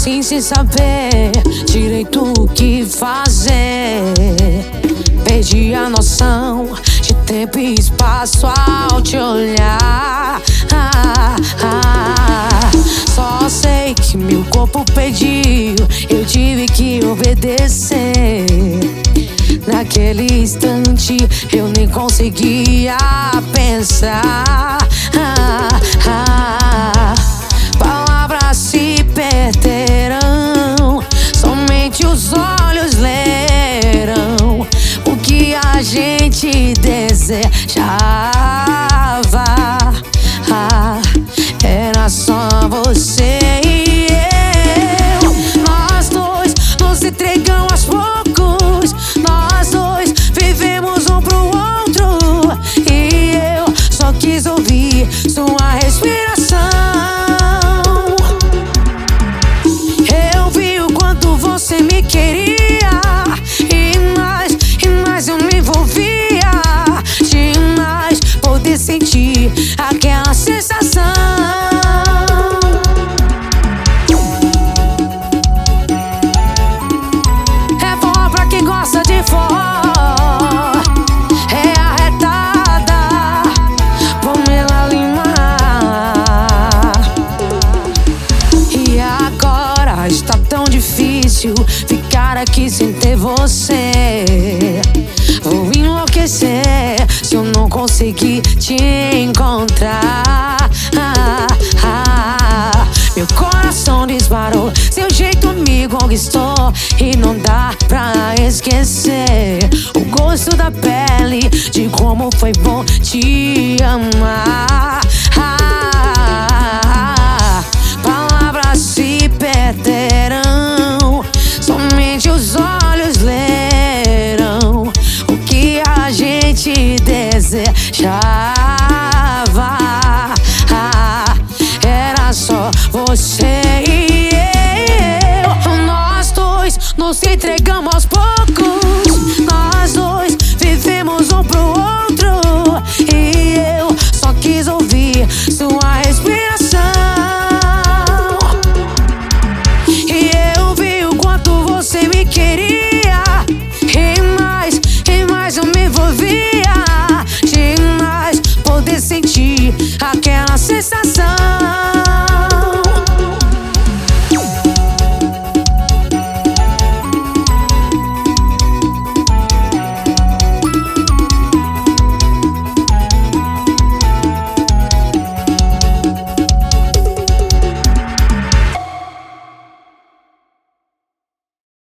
assim sem saber direito o que fazer. Perdi a noção de tempo e espaço ao te olhar. Só sei que meu corpo pediu, eu tive que obedecer. Naquele instante eu nem conseguia pensar. Palavras se perderão, somente os olhos lerão o que a gente desejava. Era só você e eu. Nós dois nos entregamos aos poucos. Nós dois vivemos um pro outro. E eu só quis ouvir sua respiração. Eu vi o quanto você me queria, e mais eu me envolvia. Demais poder sentir aquela sensação. É forró pra quem gosta de forró. É arretada Pamela Lima. E agora está tão difícil ficar aqui sem ter você. Vou enlouquecer se eu não conseguir te encontrar. Meu coração disparou, seu jeito me conquistou, e não dá pra esquecer o gosto da pele, de como foi bom te amar. Palavras se perderão, somente os olhos lerão o que a gente desejava. Era só você e eu. Nós dois nos entregamos